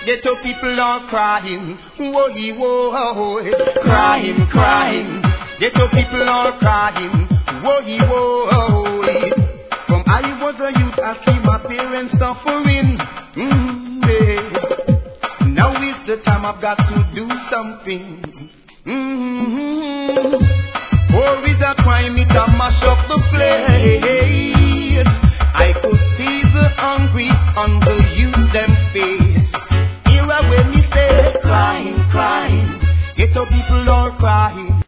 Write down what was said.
Ghetto people are crying, woey woey, crying, crying. Ghetto people are crying, woey woey. From I was a youth, I see my parents suffering. Yeah. Now is the time I've got to do something. Or is a crime, it a mash up the place. I could see the hungry on the youth them face. Here I when me say, crying, crying. Ghetto people are crying.